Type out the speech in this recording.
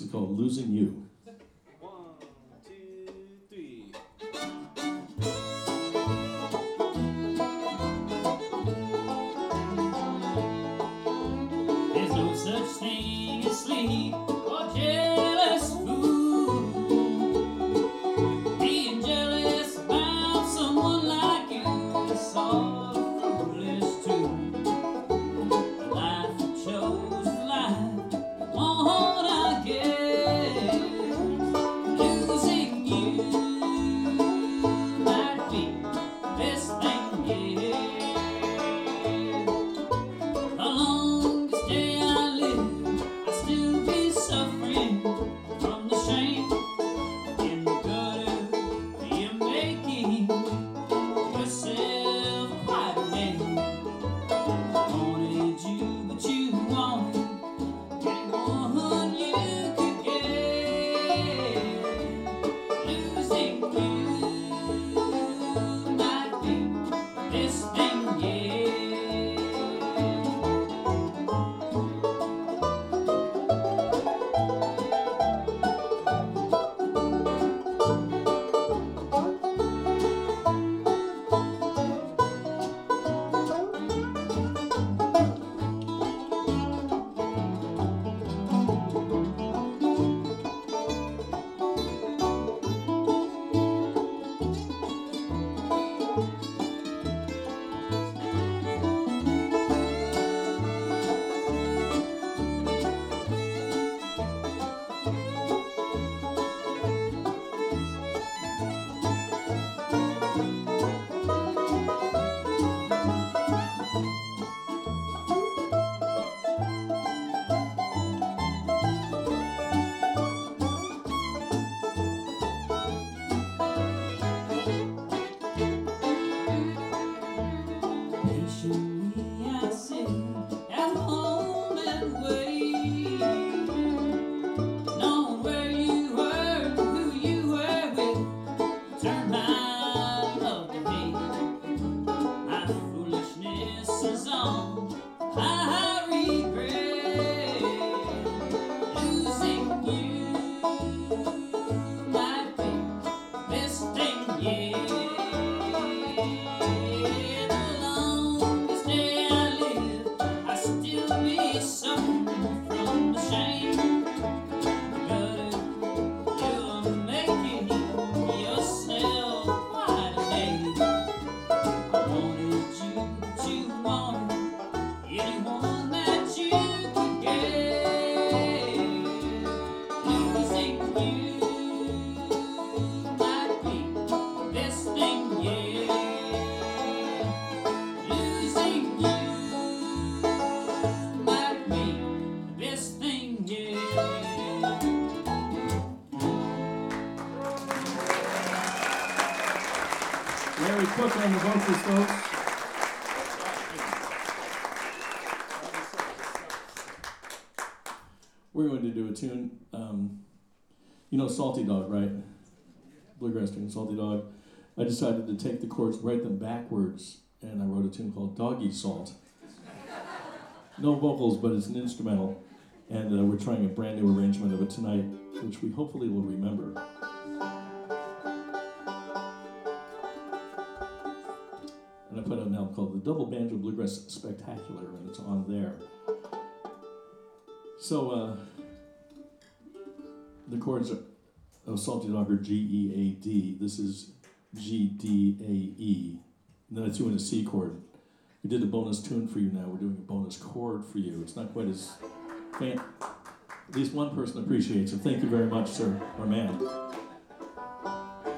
It's called Losing You. There's no such thing as sleep or jealous fool. Being jealous about someone like you is so foolish too. The life you chose, the life you wanna get. Losing you might be the best thing yet. The longest day I live, I'll still be suffering from the shame in the gutter you're making yourself quite a name. Wanted you, but you wanted anyone you could get. Losing you might be this thing, yeah. Patiently I sit at home and wait, knowing where you were, who you were with, turn my love to hate. My foolishness is on high regret. Losing you might be the best thing, yeah. The longest day I live, I still be suffering from the shame. But you're making yourself quite a name. I wanted you, but you wanted anyone that you could get. Losing you might be the best thing, yeah. Losing you might be the best thing, yeah. Larry Cook on the vocals, folks. We're going to do a tune. You know Salty Dog, right? Bluegrass tune, Salty Dog. I decided to take the chords, write them backwards, and I wrote a tune called Doggy Salt. No vocals, but it's an instrumental. And we're trying a brand new arrangement of it tonight, which we hopefully will remember. And I put out an album called The Double Banjo Bluegrass Spectacular, and it's on there. So, the chords of Salty Dog are G-E-A-D. This is G-D-A-E. And then I threw in a C chord. We did a bonus tune for you now. We're doing a bonus chord for you. It's not quite as at least one person appreciates it. Thank you very much, sir, or man.